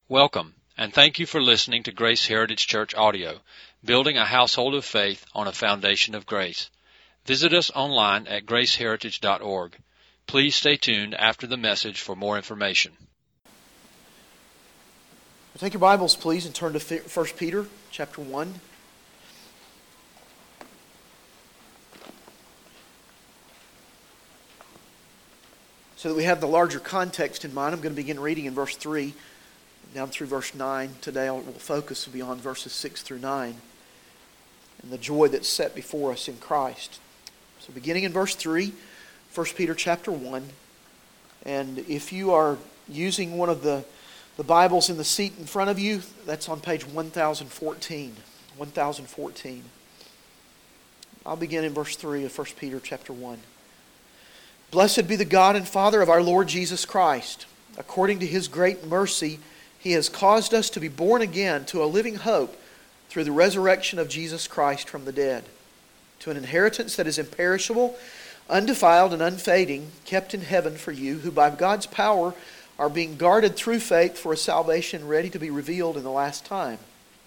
Welcome, and thank you for listening to Grace Heritage Church Audio, building a household of faith on a foundation of grace. Visit us online at graceheritage.org. Please stay tuned after the message for more information. Take your Bibles, please, and turn to 1 Peter chapter 1. So that we have the larger context in mind, I'm going to begin reading in verse 3 down through verse 9. Today we'll focus beyond verses 6 through 9 and the joy that's set before us in Christ. So beginning in verse 3, 1 Peter chapter 1. And if you are using one of the Bibles in the seat in front of you, that's on page 1014. 1014. I'll begin in verse 3 of 1 Peter chapter 1. Blessed be the God and Father of our Lord Jesus Christ. According to His great mercy, He has caused us to be born again to a living hope through the resurrection of Jesus Christ from the dead, to an inheritance that is imperishable, undefiled, and unfading, kept in heaven for you, who by God's power are being guarded through faith for a salvation ready to be revealed in the last time.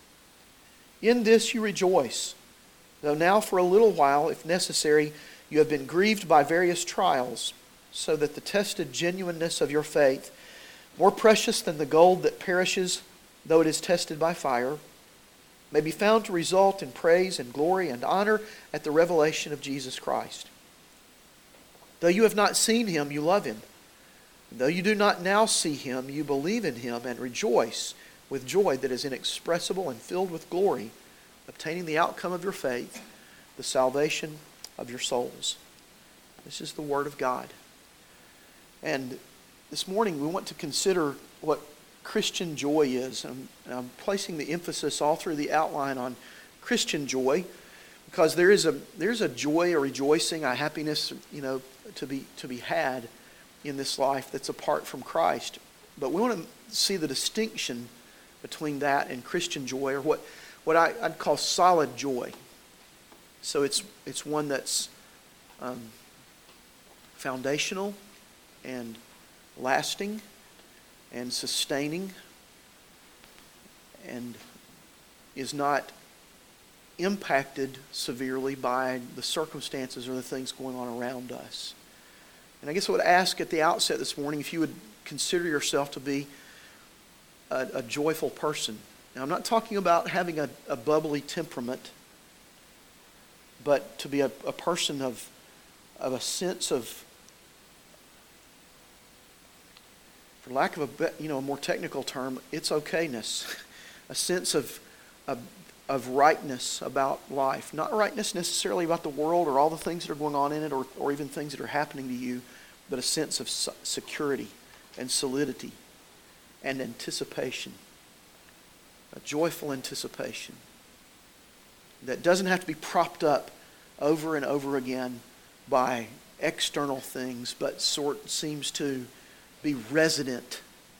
In this you rejoice, though now for a little while, if necessary, you have been grieved by various trials, so that the tested genuineness of your faith, more precious than the gold that perishes, though it is tested by fire, may be found to result in praise and glory and honor at the revelation of Jesus Christ. Though you have not seen Him, you love Him. And though you do not now see Him, you believe in Him and rejoice with joy that is inexpressible and filled with glory, obtaining the outcome of your faith, the salvation of your souls. This is the Word of God. And this morning we want to consider what Christian joy is. And I'm placing the emphasis all through the outline on Christian joy, because there's a joy, a rejoicing, a happiness, to be had in this life that's apart from Christ. But we want to see the distinction between that and Christian joy, or what I'd call solid joy. So it's one that's foundational and lasting and sustaining, and is not impacted severely by the circumstances or the things going on around us. And I guess I would ask at the outset this morning if you would consider yourself to be a joyful person. Now, I'm not talking about having a bubbly temperament, but to be a person of a sense of, for lack of a more technical term, it's okayness, a sense of rightness about life. Not rightness necessarily about the world or all the things that are going on in it, or even things that are happening to you, but a sense of security and solidity and anticipation. A joyful anticipation that doesn't have to be propped up over and over again by external things, but seems to be resident.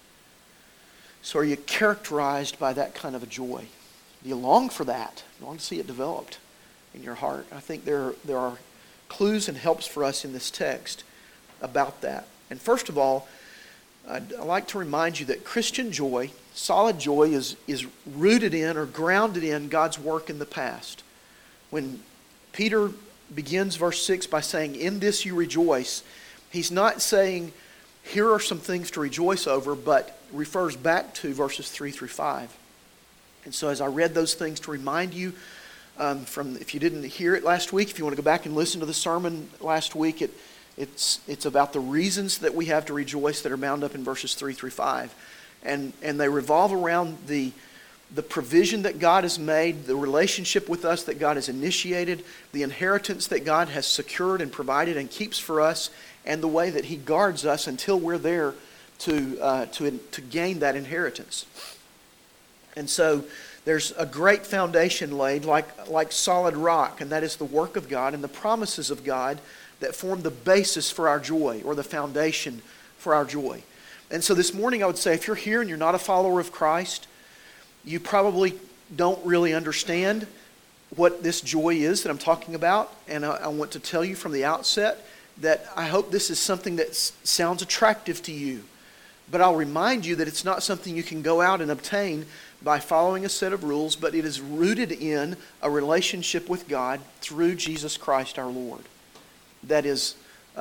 So are you characterized by that kind of a joy? Do you long for that? You long to see it developed in your heart? I think there are clues and helps for us in this text about that. And first of all, I'd like to remind you that Christian joy, solid joy, is rooted in or grounded in God's work in the past. When Peter begins verse 6 by saying, in this you rejoice, he's not saying, here are some things to rejoice over, but refers back to verses 3 through 5. And so as I read those things to remind you, if you didn't hear it last week, if you want to go back and listen to the sermon last week, it's about the reasons that we have to rejoice that are bound up in verses 3 through 5. And they revolve around the provision that God has made, the relationship with us that God has initiated, the inheritance that God has secured and provided and keeps for us, and the way that He guards us until we're there to gain that inheritance. And so there's a great foundation laid like solid rock, and that is the work of God and the promises of God that form the basis for our joy, or the foundation for our joy. And so this morning I would say, if you're here and you're not a follower of Christ, you probably don't really understand what this joy is that I'm talking about. And I want to tell you from the outset that I hope this is something that sounds attractive to you. But I'll remind you that it's not something you can go out and obtain by following a set of rules, but it is rooted in a relationship with God through Jesus Christ our Lord. That is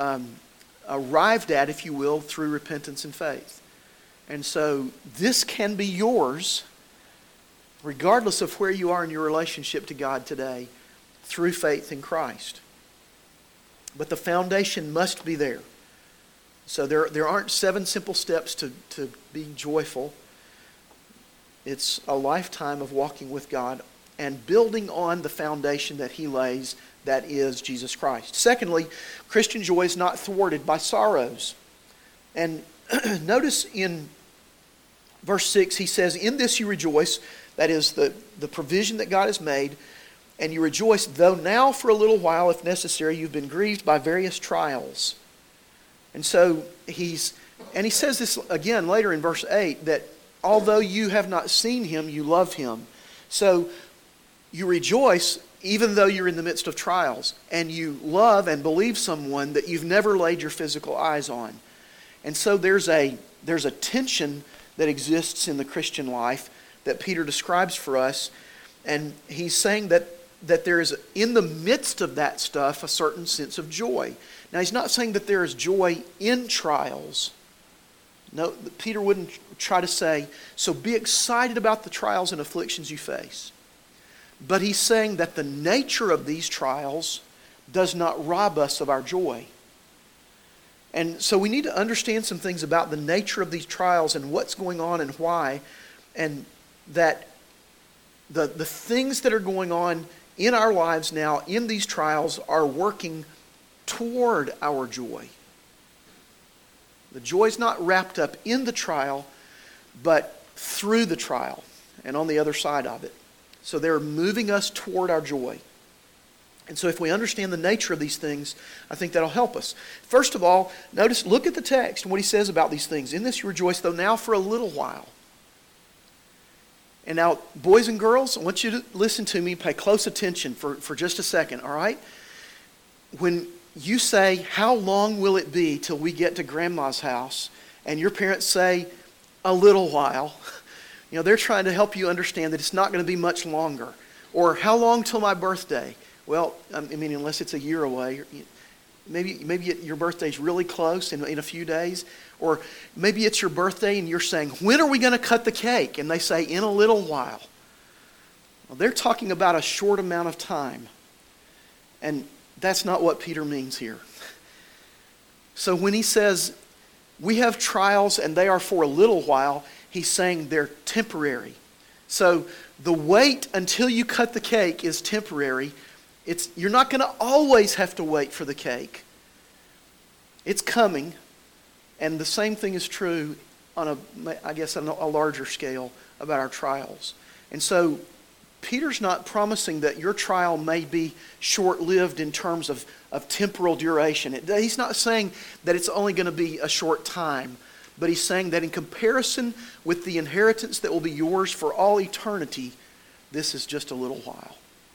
arrived at, if you will, through repentance and faith. And so this can be yours, regardless of where you are in your relationship to God today, through faith in Christ. But the foundation must be there. So there aren't 7 simple steps to be joyful. It's a lifetime of walking with God and building on the foundation that He lays, that is Jesus Christ. Secondly, Christian joy is not thwarted by sorrows. And notice in verse 6, he says, "In this you rejoice," that is the provision that God has made, "and you rejoice, though now for a little while, if necessary, you've been grieved by various trials." And so he says this again later in verse 8, that although you have not seen Him, you love Him. So you rejoice even though you're in the midst of trials, and you love and believe someone that you've never laid your physical eyes on. And so there's a tension that exists in the Christian life that Peter describes for us, and he's saying that there is, in the midst of that stuff, a certain sense of joy. Now, he's not saying that there is joy in trials. No, Peter wouldn't try to say, so be excited about the trials and afflictions you face. But he's saying that the nature of these trials does not rob us of our joy. And so we need to understand some things about the nature of these trials and what's going on and why, and that the things that are going on in our lives now in these trials are working toward our joy. The joy is not wrapped up in the trial, but through the trial and on the other side of it. So they're moving us toward our joy. And so if we understand the nature of these things, I think that'll help us. First of all, look at the text and what he says about these things. "In this you rejoice, though now for a little while." And now, boys and girls, I want you to listen to me, pay close attention for just a second, all right? When you say, "How long will it be till we get to Grandma's house?" and your parents say, "A little while," they're trying to help you understand that it's not going to be much longer. Or, "How long till my birthday?" Well, unless it's a year away. Maybe your birthday's really close in a few days. Or maybe it's your birthday and you're saying, "When are we going to cut the cake?" And they say, "In a little while." Well, they're talking about a short amount of time. And that's not what Peter means here. So when he says, we have trials and they are for a little while, he's saying they're temporary. So the wait until you cut the cake is temporary. You're not going to always have to wait for the cake. It's coming. And the same thing is true on a larger scale about our trials. And so Peter's not promising that your trial may be short-lived in terms of temporal duration. He's not saying that it's only going to be a short time, but he's saying that in comparison with the inheritance that will be yours for all eternity, this is just a little while.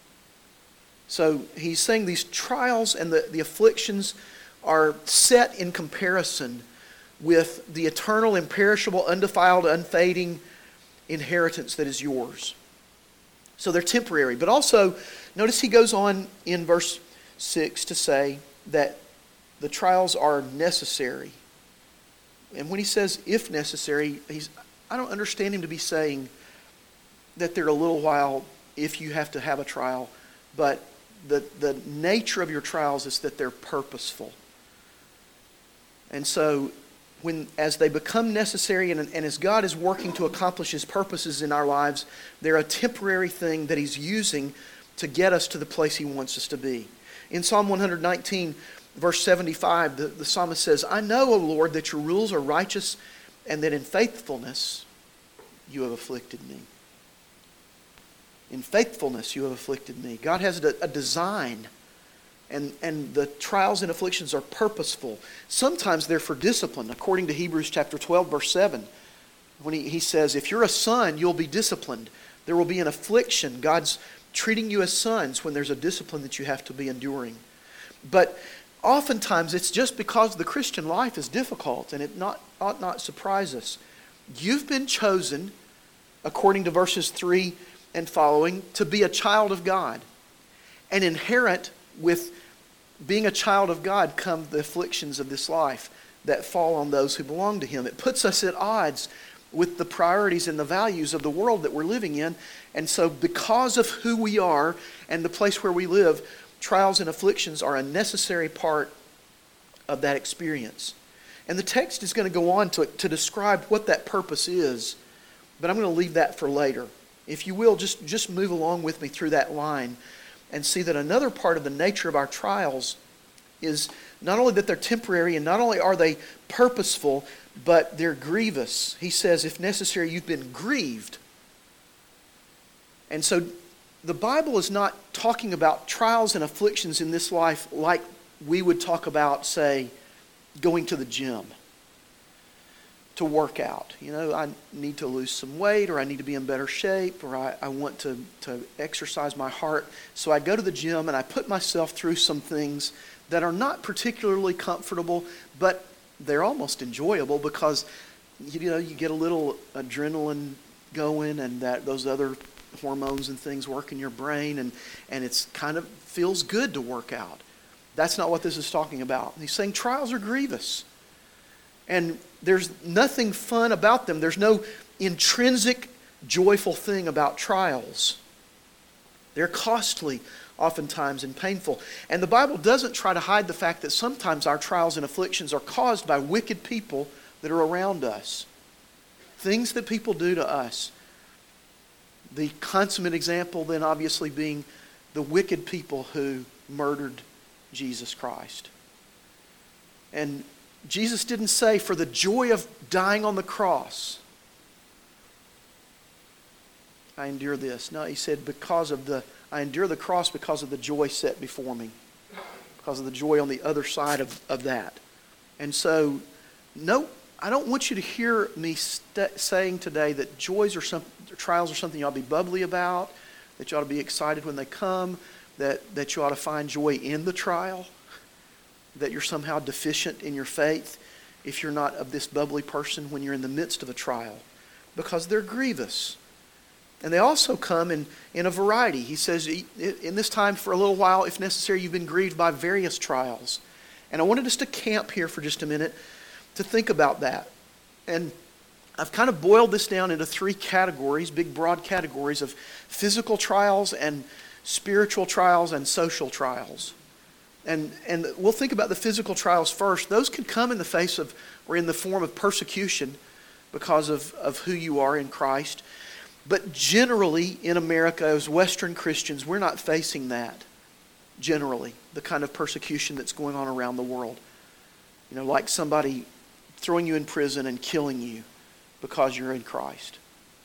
So he's saying these trials and the afflictions are set in comparison with the eternal, imperishable, undefiled, unfading inheritance that is yours. So they're temporary. But also, notice he goes on in verse 6 to say that the trials are necessary. And when he says if necessary, I don't understand him to be saying that they're a little while if you have to have a trial, but the nature of your trials is that they're purposeful. And so as they become necessary and as God is working to accomplish His purposes in our lives, they're a temporary thing that He's using to get us to the place He wants us to be. In Psalm 119, verse 75, the psalmist says, "I know, O Lord, that your rules are righteous and that in faithfulness you have afflicted me." In faithfulness you have afflicted me. God has a design. And the trials and afflictions are purposeful. Sometimes they're for discipline, according to Hebrews chapter 12, verse 7. When he says, if you're a son, you'll be disciplined. There will be an affliction. God's treating you as sons when there's a discipline that you have to be enduring. But oftentimes it's just because the Christian life is difficult, and it ought not surprise us. You've been chosen, according to verses 3 and following, to be a child of God. And inherent with being a child of God come the afflictions of this life that fall on those who belong to Him. It puts us at odds with the priorities and the values of the world that we're living in. And so because of who we are and the place where we live, trials and afflictions are a necessary part of that experience. And the text is going to go on to describe what that purpose is, but I'm going to leave that for later. If you will, just move along with me through that line and see that another part of the nature of our trials is not only that they're temporary and not only are they purposeful, but they're grievous. He says, if necessary, you've been grieved. And so the Bible is not talking about trials and afflictions in this life like we would talk about, say, going to the gym to work out. You know, I need to lose some weight, or I need to be in better shape, or I want to exercise my heart. So I go to the gym and I put myself through some things that are not particularly comfortable, but they're almost enjoyable because, you know, you get a little adrenaline going, and that those other hormones and things work in your brain, and it's kind of feels good to work out. That's not what this is talking about. He's saying trials are grievous. And there's nothing fun about them. There's no intrinsic joyful thing about trials. They're costly oftentimes and painful. And the Bible doesn't try to hide the fact that sometimes our trials and afflictions are caused by wicked people that are around us. Things that people do to us. The consummate example then obviously being the wicked people who murdered Jesus Christ. And Jesus didn't say, for the joy of dying on the cross, I endure this. No, he said, I endure the cross because of the joy set before me. Because of the joy on the other side of that. And so, no, I don't want you to hear me saying today that trials are something you ought to be bubbly about, that you ought to be excited when they come, that you ought to find joy in the trial, that you're somehow deficient in your faith if you're not of this bubbly person when you're in the midst of a trial, because they're grievous. And they also come in a variety. He says, in this time for a little while, if necessary, you've been grieved by various trials. And I wanted us to camp here for just a minute to think about that. And I've kind of boiled this down into 3 categories, big broad categories of physical trials and spiritual trials and social trials. And we'll think about the physical trials first. Those could come in the face of, or in the form of persecution because of who you are in Christ. But generally in America, as Western Christians, we're not facing that. Generally, the kind of persecution that's going on around the world. You know, like somebody throwing you in prison and killing you because you're in Christ.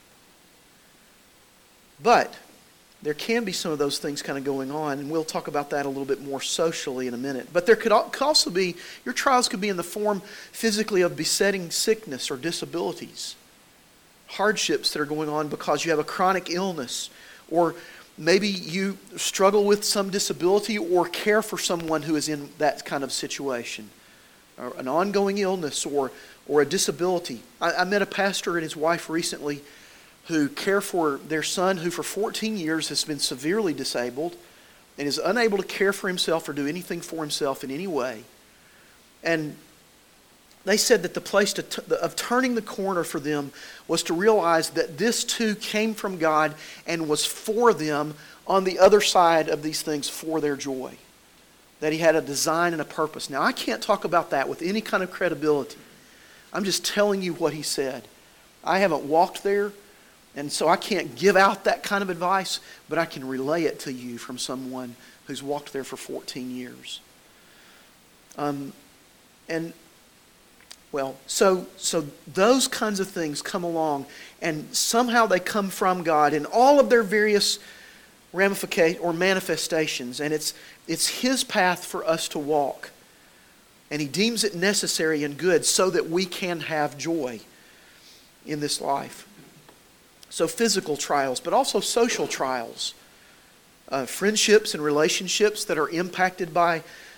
But there can be some of those things kind of going on, and we'll talk about that a little bit more socially in a minute. But there could also be, your trials could be in the form physically of besetting sickness or disabilities. Hardships that are going on because you have a chronic illness, or maybe you struggle with some disability or care for someone who is in that kind of situation. Or an ongoing illness or a disability. I met a pastor and his wife recently who care for their son who for 14 years has been severely disabled and is unable to care for himself or do anything for himself in any way. And they said that the place of turning the corner for them was to realize that this too came from God and was for them on the other side of these things for their joy. That He had a design and a purpose. Now, I can't talk about that with any kind of credibility. I'm just telling you what He said. I haven't walked there, and so I can't give out that kind of advice, but I can relay it to you from someone who's walked there for 14 years. So those kinds of things come along, and somehow they come from God in all of their various ramifications or manifestations, and it's His path for us to walk. And He deems it necessary and good so that we can have joy in this life. So physical trials, but also social trials. Friendships and relationships that are impacted by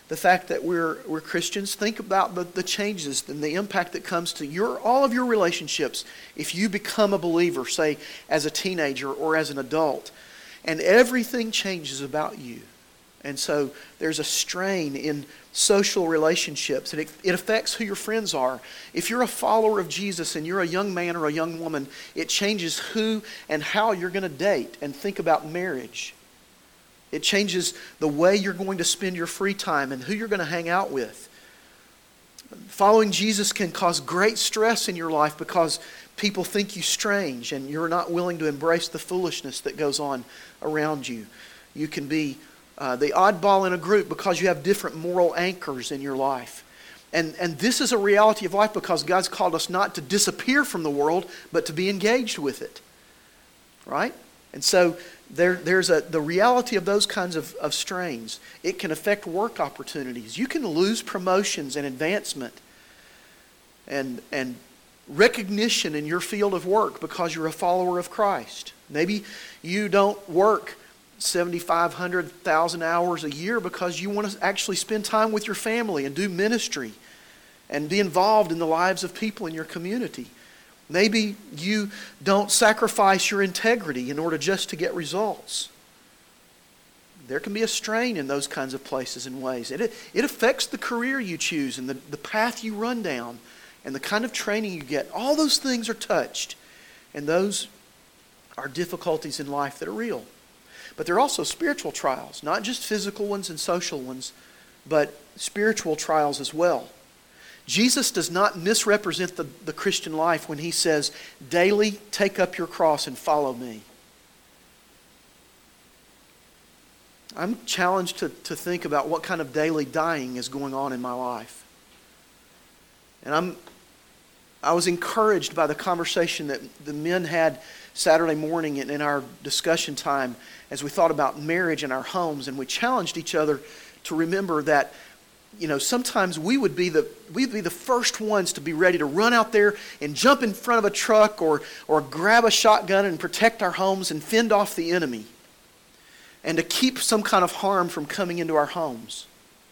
the fact that we're Christians, think about the changes and the impact that comes to all of your relationships if you become a believer, say as a teenager or as an adult, and everything changes about you. And so there's a strain in social relationships, and it affects who your friends are. If you're a follower of Jesus and you're a young man or a young woman, it changes who and how you're going to date and think about marriage. It changes the way you're going to spend your free time and who you're going to hang out with. Following Jesus can cause great stress in your life because people think you strange and you're not willing to embrace the foolishness that goes on around you. You can be the oddball in a group because you have different moral anchors in your life. And this is a reality of life because God's called us not to disappear from the world, but to be engaged with it. Right? And so there's the reality of those kinds of strains. It can affect work opportunities. You can lose promotions and advancement and recognition in your field of work because you're a follower of Christ. Maybe you don't work 7,500, 1,000 hours a year because you want to actually spend time with your family and do ministry and be involved in the lives of people in your community. Maybe you don't sacrifice your integrity in order just to get results. There can be a strain in those kinds of places and ways. It affects the career you choose and the path you run down and the kind of training you get. All those things are touched. And those are difficulties in life that are real. But there are also spiritual trials, not just physical ones and social ones, but spiritual trials as well. Jesus does not misrepresent the Christian life when he says, daily take up your cross and follow me. I'm challenged to think about what kind of daily dying is going on in my life. And I was encouraged by the conversation that the men had Saturday morning in our discussion time as we thought about marriage in our homes, and we challenged each other to remember that, sometimes we'd be the first ones to be ready to run out there and jump in front of a truck or grab a shotgun and protect our homes and fend off the enemy and to keep some kind of harm from coming into our homes.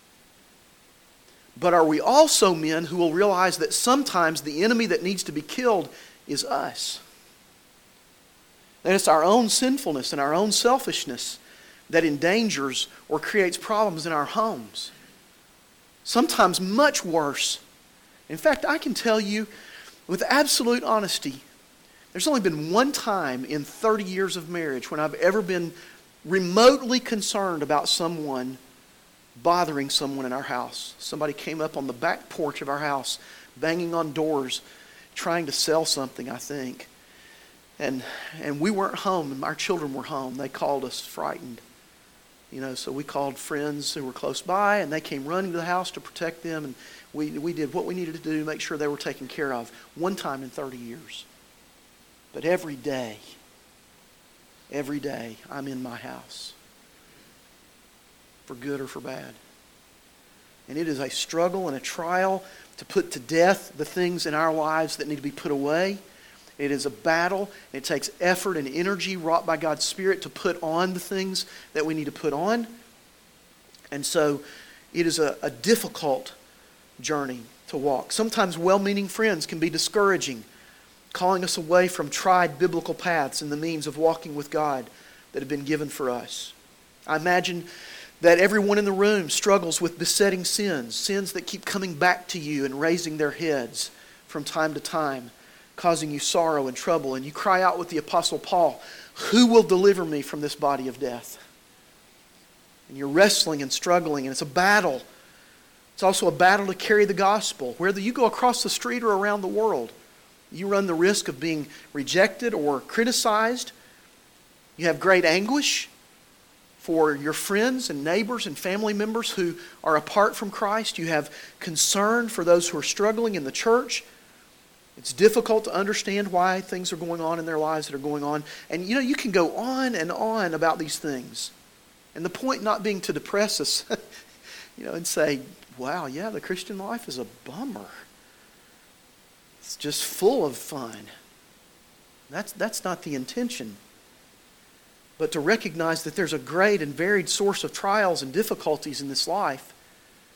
But are we also men who will realize that sometimes the enemy that needs to be killed is us? That it's our own sinfulness and our own selfishness that endangers or creates problems in our homes. Sometimes much worse. In fact, I can tell you with absolute honesty, there's only been one time in 30 years of marriage when I've ever been remotely concerned about someone bothering someone in our house. Somebody came up on the back porch of our house, banging on doors, trying to sell something, I think. And we weren't home, and our children were home. They called us frightened. So we called friends who were close by, and they came running to the house to protect them, and we did what we needed to do to make sure they were taken care of. One time in 30 years. But every day, I'm in my house. For good or for bad. And it is a struggle and a trial to put to death the things in our lives that need to be put away. It is a battle. It takes effort and energy wrought by God's Spirit to put on the things that we need to put on. And so it is a difficult journey to walk. Sometimes well-meaning friends can be discouraging, calling us away from tried biblical paths and the means of walking with God that have been given for us. I imagine that everyone in the room struggles with besetting sins that keep coming back to you and raising their heads from time to time, causing you sorrow and trouble. And you cry out with the Apostle Paul, who will deliver me from this body of death? And you're wrestling and struggling, and it's a battle. It's also a battle to carry the gospel. Whether you go across the street or around the world, you run the risk of being rejected or criticized. You have great anguish for your friends and neighbors and family members who are apart from Christ. You have concern for those who are struggling in the church. It's difficult to understand why things are going on in their lives that are going on. And you can go on and on about these things. And the point not being to depress us, and say, wow, yeah, the Christian life is a bummer. It's just full of fun. That's not the intention. But to recognize that there's a great and varied source of trials and difficulties in this life.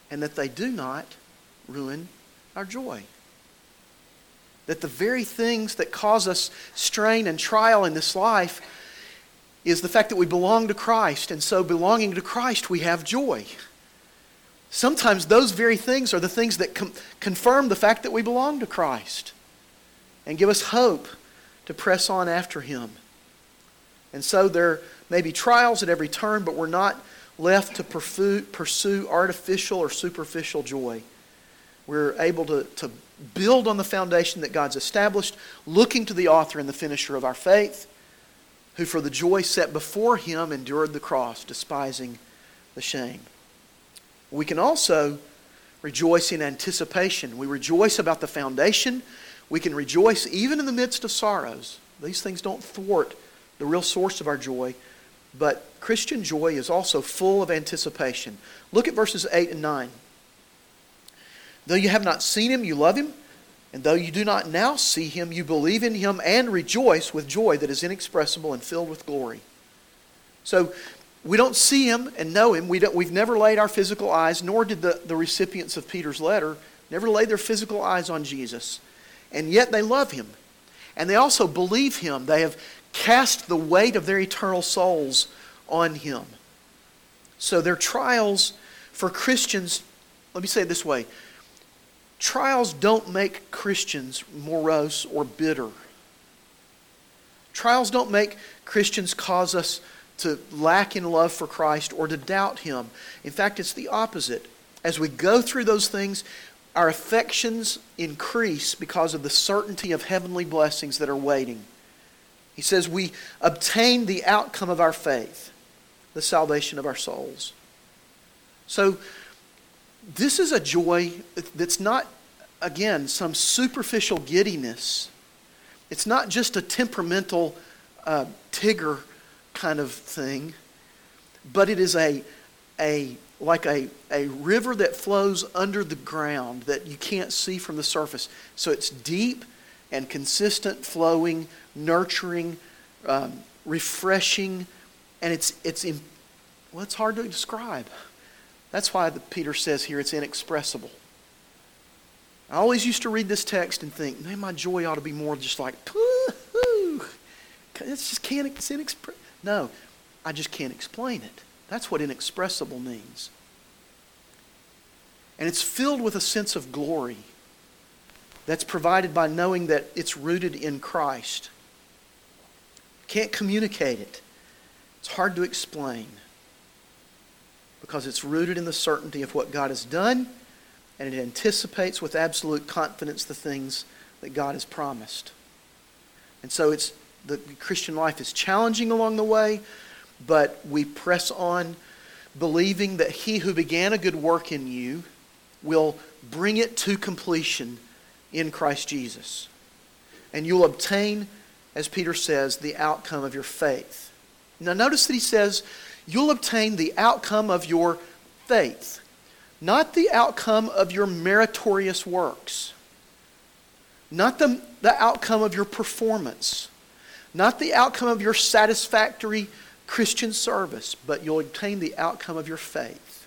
and that they do not ruin our joy. That the very things that cause us strain and trial in this life is the fact that we belong to Christ, and so belonging to Christ we have joy. Sometimes those very things are the things that confirm the fact that we belong to Christ and give us hope to press on after Him. And so there may be trials at every turn, but we're not left to pursue artificial or superficial joy. We're able to build on the foundation that God's established, looking to the author and the finisher of our faith, who for the joy set before Him endured the cross, despising the shame. We can also rejoice in anticipation. We rejoice about the foundation. We can rejoice even in the midst of sorrows. These things don't thwart the real source of our joy, but Christian joy is also full of anticipation. Look at verses 8 and 9. Though you have not seen Him, you love Him. And though you do not now see Him, you believe in Him and rejoice with joy that is inexpressible and filled with glory. So we don't see Him and know Him. We've never laid our physical eyes, nor did the recipients of Peter's letter, never laid their physical eyes on Jesus. And yet they love Him. And they also believe Him. They have cast the weight of their eternal souls on Him. So their trials for Christians, let me say it this way, trials don't make Christians morose or bitter. Trials don't make Christians cause us to lack in love for Christ or to doubt Him. In fact, it's the opposite. As we go through those things, our affections increase because of the certainty of heavenly blessings that are waiting. He says we obtain the outcome of our faith, the salvation of our souls. So this is a joy that's not, again, some superficial giddiness. It's not just a temperamental Tigger kind of thing, but it is like a river that flows under the ground that you can't see from the surface. So it's deep and consistent, flowing, nurturing, refreshing, and it's hard to describe. That's why Peter says here it's inexpressible. I always used to read this text and think, man, my joy ought to be more just like, woo-hoo. It's inexpressible. No, I just can't explain it. That's what inexpressible means. And it's filled with a sense of glory that's provided by knowing that it's rooted in Christ. Can't communicate it. It's hard to explain because it's rooted in the certainty of what God has done, and it anticipates with absolute confidence the things that God has promised. And so the Christian life is challenging along the way, but we press on believing that He who began a good work in you will bring it to completion in Christ Jesus. And you'll obtain, as Peter says, the outcome of your faith. Now notice that he says, you'll obtain the outcome of your faith, not the outcome of your meritorious works, not the outcome of your performance, not the outcome of your satisfactory Christian service, but you'll obtain the outcome of your faith.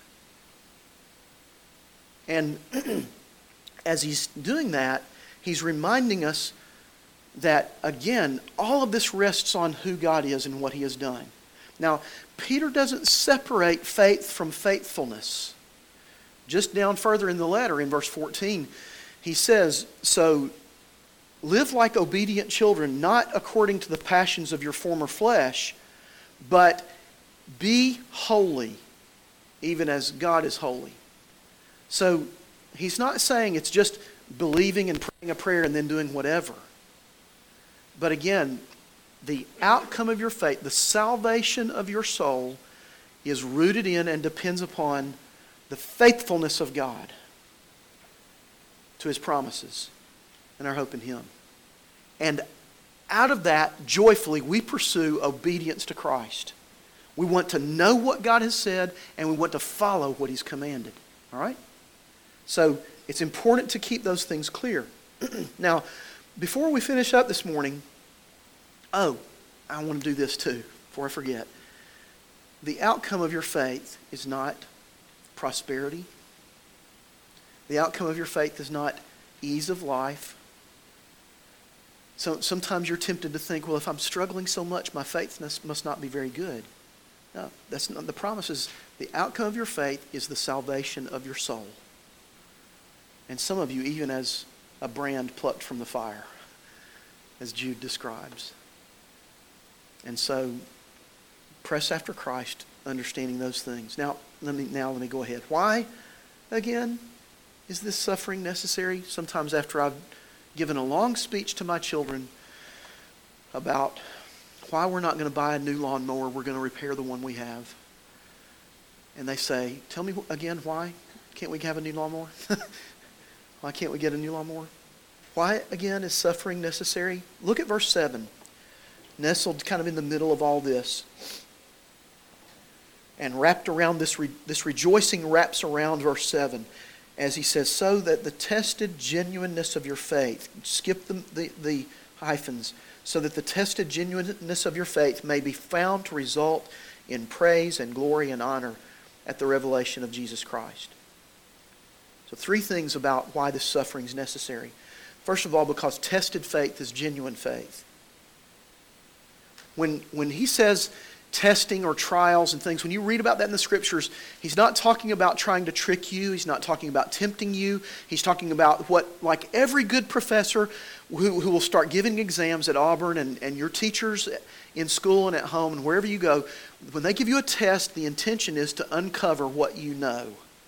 And as he's doing that, he's reminding us that, again, all of this rests on who God is and what He has done. Now, Peter doesn't separate faith from faithfulness. Just down further in the letter, in verse 14, he says, so live like obedient children, not according to the passions of your former flesh, but be holy, even as God is holy. So he's not saying it's just believing and praying a prayer and then doing whatever. But again, the outcome of your faith, the salvation of your soul, is rooted in and depends upon the faithfulness of God to His promises and our hope in Him. And out of that, joyfully, we pursue obedience to Christ. We want to know what God has said, and we want to follow what He's commanded. All right? So it's important to keep those things clear. Now, before we finish up this morning, I want to do this too, before I forget. The outcome of your faith is not prosperity. The outcome of your faith is not ease of life. So sometimes you're tempted to think, well, if I'm struggling so much, my faith must not be very good. No, that's not the promise. Is the outcome of your faith is the salvation of your soul. And some of you, even as a brand plucked from the fire, as Jude describes. And so, press after Christ, understanding those things. Now let me go ahead. Why, again, is this suffering necessary? Sometimes after I've given a long speech to my children about why we're not going to buy a new lawnmower, we're going to repair the one we have. And they say, tell me again, why can't we have a new lawnmower? Why can't we get a new lawnmower? Why, again, is suffering necessary? Look at verse 7. Nestled kind of in the middle of all this. And wrapped around this rejoicing wraps around verse 7. As he says, so that the tested genuineness of your faith, skip the hyphens, so that the tested genuineness of your faith may be found to result in praise and glory and honor at the revelation of Jesus Christ. So 3 things about why this suffering is necessary. First of all, because tested faith is genuine faith. When he says testing or trials and things, when you read about that in the Scriptures, he's not talking about trying to trick you. He's not talking about tempting you. He's talking about what, like every good professor who will start giving exams at Auburn and your teachers in school and at home and wherever you go, when they give you a test, the intention is to uncover what you know,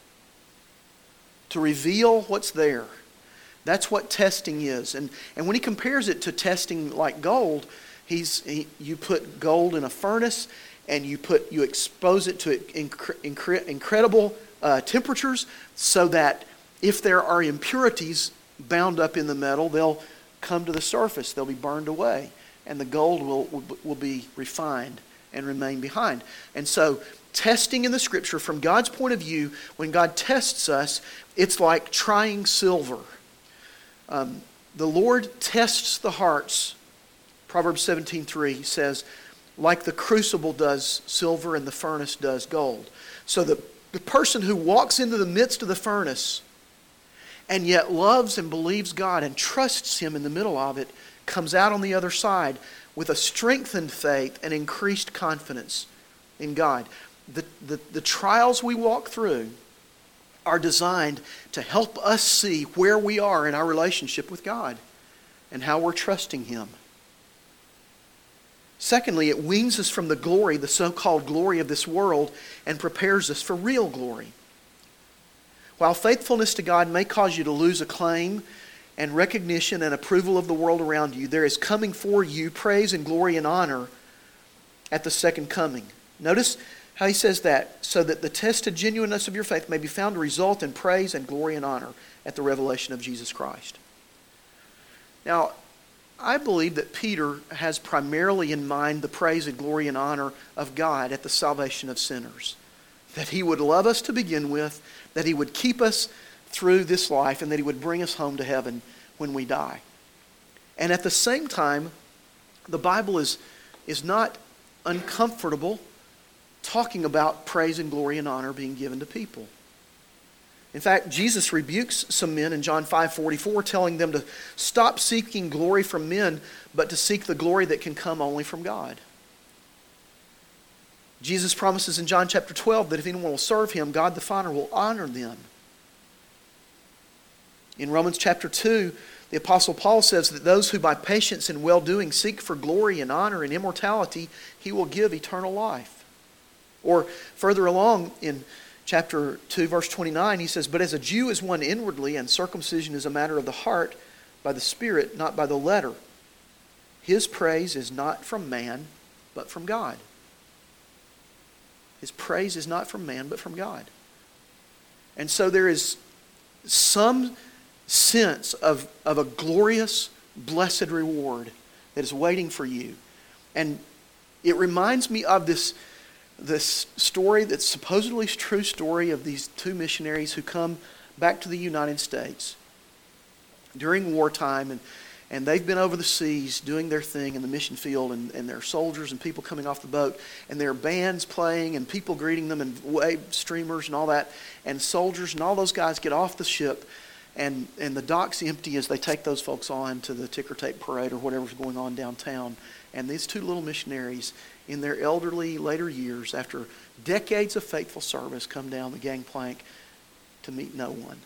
to reveal what's there. That's what testing is. And when he compares it to testing like gold, you put gold in a furnace and you expose it to incredible temperatures so that if there are impurities bound up in the metal, they'll come to the surface. They'll be burned away. And the gold will be refined and remain behind. And so testing in the Scripture, from God's point of view, when God tests us, it's like trying silver. The Lord tests the hearts. Proverbs 17:3 says, like the crucible does silver and the furnace does gold. So the person who walks into the midst of the furnace and yet loves and believes God and trusts Him in the middle of it comes out on the other side with a strengthened faith and increased confidence in God. The trials we walk through are designed to help us see where we are in our relationship with God and how we're trusting Him. Secondly, it weans us from the glory, the so-called glory of this world, and prepares us for real glory. While faithfulness to God may cause you to lose acclaim and recognition and approval of the world around you, there is coming for you praise and glory and honor at the second coming. Notice how he says that, so that the tested genuineness of your faith may be found to result in praise and glory and honor at the revelation of Jesus Christ. Now, I believe that Peter has primarily in mind the praise and glory and honor of God at the salvation of sinners. That He would love us to begin with, that He would keep us through this life, and that He would bring us home to heaven when we die. And at the same time, the Bible is not uncomfortable talking about praise and glory and honor being given to people. In fact, Jesus rebukes some men in John 5:44, telling them to stop seeking glory from men, but to seek the glory that can come only from God. Jesus promises in John chapter 12 that if anyone will serve Him, God the Father will honor them. In Romans chapter 2, the Apostle Paul says that those who by patience and well-doing seek for glory and honor and immortality, He will give eternal life. Or further along in chapter 2, verse 29, he says, but as a Jew is one inwardly, and circumcision is a matter of the heart, by the Spirit, not by the letter. His praise is not from man, but from God. His praise is not from man, but from God. And so there is some sense of a glorious, blessed reward that is waiting for you. And it reminds me of this story that's supposedly true story of these 2 missionaries who come back to the United States during wartime, And they've been over the seas doing their thing in the mission field, and there are soldiers and people coming off the boat, and there are bands playing and people greeting them and wave streamers and all that, and soldiers and all those guys get off the ship, and the dock's empty as they take those folks on to the ticker tape parade or whatever's going on downtown. And these two little missionaries in their elderly later years, after decades of faithful service, come down the gangplank to meet no one.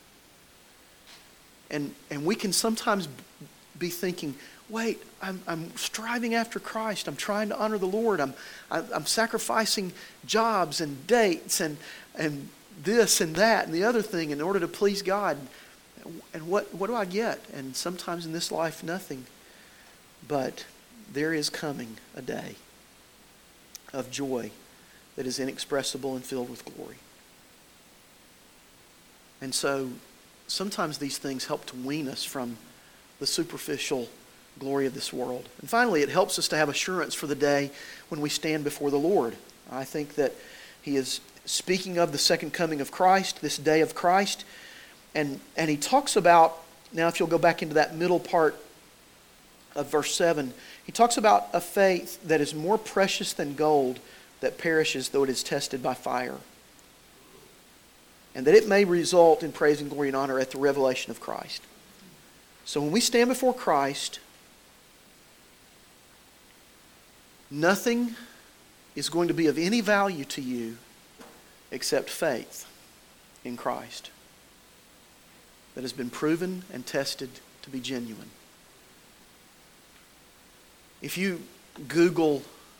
And we can sometimes be thinking, wait, I'm striving after Christ. I'm trying to honor the Lord. I'm sacrificing jobs and dates and this and that and the other thing in order to please God. And what do I get? And sometimes in this life, nothing. But there is coming a day of joy that is inexpressible and filled with glory. And so sometimes these things help to wean us from the superficial glory of this world. And finally, it helps us to have assurance for the day when we stand before the Lord. I think that he is speaking of the second coming of Christ, this day of Christ. And he talks about, now if you'll go back into that middle part of verse 7, he talks about a faith that is more precious than gold that perishes though it is tested by fire. And that it may result in praise and glory and honor at the revelation of Christ. So when we stand before Christ, nothing is going to be of any value to you except faith in Christ that has been proven and tested to be genuine. If you Google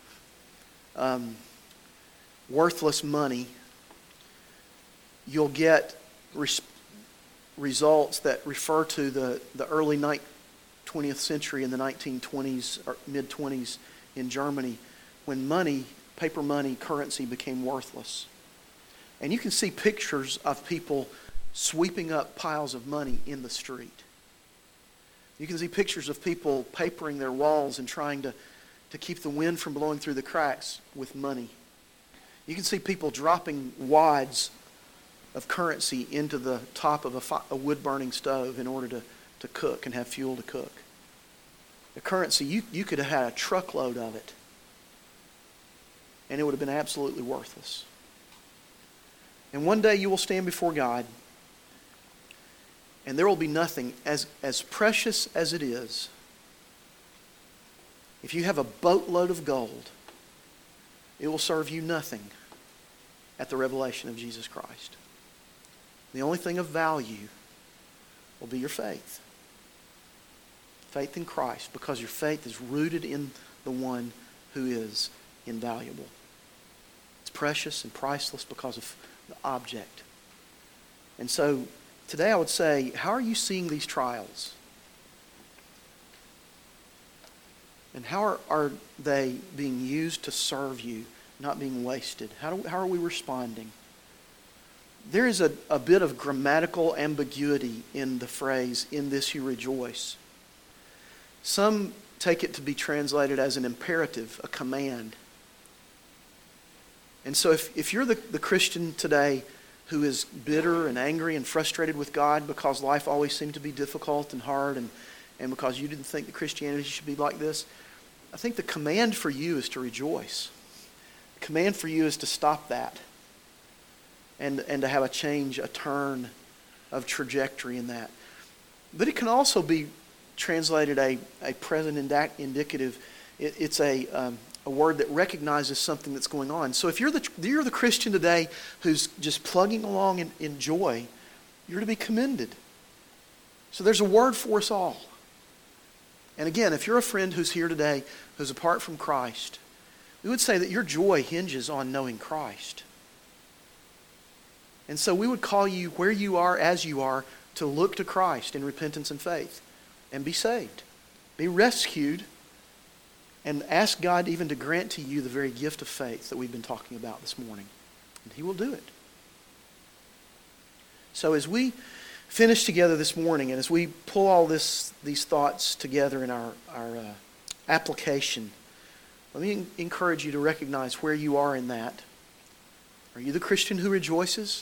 worthless money, you'll get results that refer to the early 20th century in the 1920s or mid-20s in Germany, when money, paper money, currency became worthless. And you can see pictures of people sweeping up piles of money in the street. You can see pictures of people papering their walls and trying to keep the wind from blowing through the cracks with money. You can see people dropping wads of currency into the top of a wood-burning stove in order to cook and have fuel to cook. The currency, you could have had a truckload of it, and it would have been absolutely worthless. And one day you will stand before God, and there will be nothing as precious as it is. If you have a boatload of gold, it will serve you nothing at the revelation of Jesus Christ. The only thing of value will be your faith. Faith in Christ, because your faith is rooted in the one who is invaluable. It's precious and priceless because of the object. And so today I would say, how are you seeing these trials? And how are they being used to serve you, not being wasted? How are we responding? There is a bit of grammatical ambiguity in the phrase, "in this you rejoice." Some take it to be translated as an imperative, a command. And so if you're the Christian today who is bitter and angry and frustrated with God because life always seemed to be difficult and hard and because you didn't think that Christianity should be like this, I think the command for you is to rejoice. The command for you is to stop that. And to have a change, a turn of trajectory in that. But it can also be translated a present indicative. It's a word that recognizes something that's going on. So if you're the Christian today who's just plugging along in joy, you're to be commended. So there's a word for us all. And again, if you're a friend who's here today who's apart from Christ, we would say that your joy hinges on knowing Christ. And so we would call you, where you are, as you are, to look to Christ in repentance and faith and be saved. Be rescued and ask God even to grant to you the very gift of faith that we've been talking about this morning. And He will do it. So as we finish together this morning and as we pull all these thoughts together in our application, let me encourage you to recognize where you are in that. Are you the Christian who rejoices?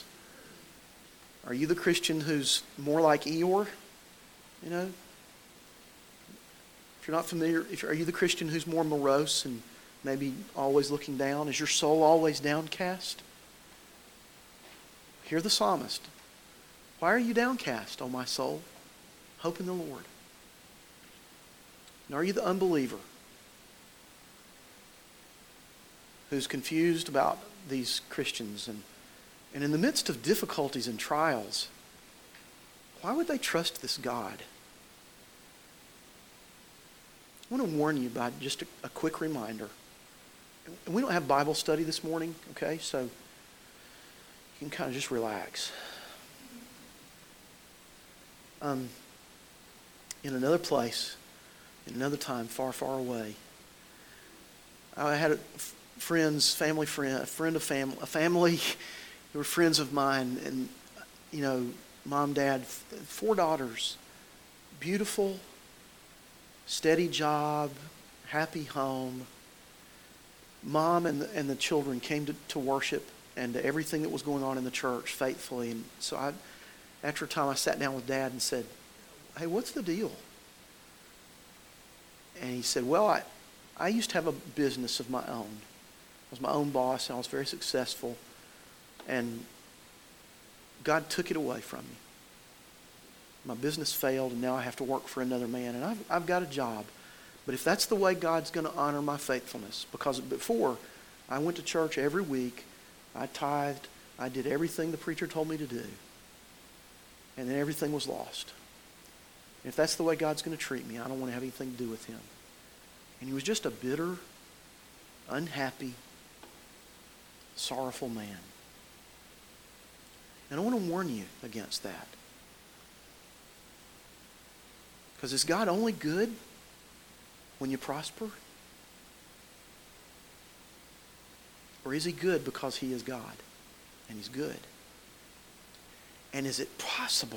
Are you the Christian who's more like Eeyore? If you're not familiar, are you the Christian who's more morose and maybe always looking down? Is your soul always downcast? Hear the psalmist. Why are you downcast, O my soul? Hope in the Lord. And are you the unbeliever who's confused about these Christians and in the midst of difficulties and trials, why would they trust this God? I want to warn you by just a quick reminder. And we don't have Bible study this morning, okay? So you can kind of just relax. In another place, in another time, far, far away, I had a family who were friends of mine, and mom, dad, 4 daughters, beautiful, steady job, happy home. Mom and the children came to worship and to everything that was going on in the church faithfully. And so after a time, I sat down with Dad and said, "Hey, what's the deal?" And he said, "Well, I used to have a business of my own. I was my own boss, and I was very successful. And God took it away from me. My business failed, and now I have to work for another man. And I've got a job. But if that's the way God's going to honor my faithfulness, because before, I went to church every week, I tithed, I did everything the preacher told me to do, and then everything was lost. And if that's the way God's going to treat me, I don't want to have anything to do with him." And he was just a bitter, unhappy, sorrowful man. And I want to warn you against that. Because is God only good when you prosper? Or is he good because he is God and he's good? And is it possible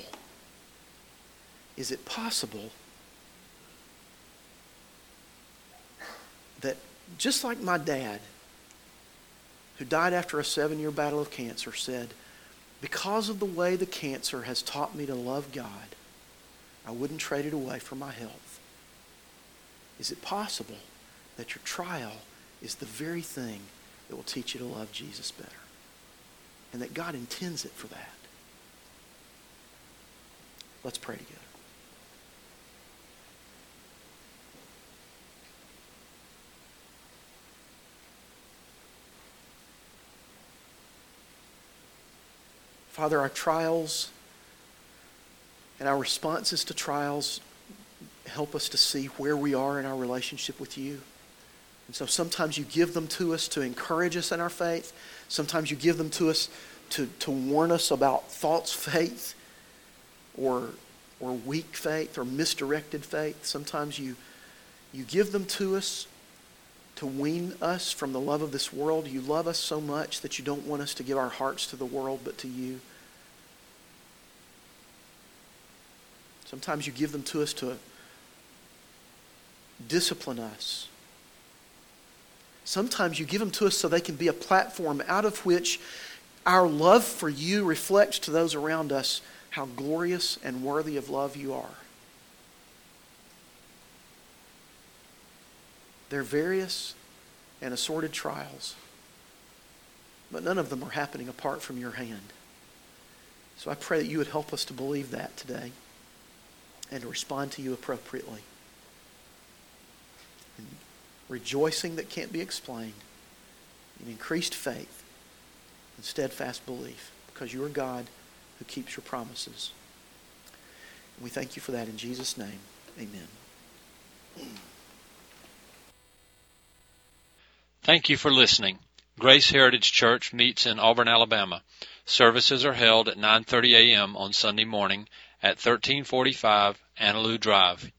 that just like my dad, who died after a 7-year battle of cancer, said, "Because of the way the cancer has taught me to love God, I wouldn't trade it away for my health." Is it possible that your trial is the very thing that will teach you to love Jesus better? And that God intends it for that? Let's pray together. Father, our trials and our responses to trials help us to see where we are in our relationship with you. And so sometimes you give them to us to encourage us in our faith. Sometimes you give them to us to warn us about false faith or weak faith or misdirected faith. Sometimes you give them to us to wean us from the love of this world. You love us so much that you don't want us to give our hearts to the world but to you. Sometimes you give them to us to discipline us. Sometimes you give them to us so they can be a platform out of which our love for you reflects to those around us how glorious and worthy of love you are. They're various and assorted trials, but none of them are happening apart from your hand. So I pray that you would help us to believe that today and to respond to you appropriately. In rejoicing that can't be explained, in increased faith and steadfast belief, because you are God who keeps your promises. And we thank you for that in Jesus' name. Amen. Thank you for listening. Grace Heritage Church meets in Auburn, Alabama. Services are held at 9:30 a.m. on Sunday morning at 1345 Annaloo Drive,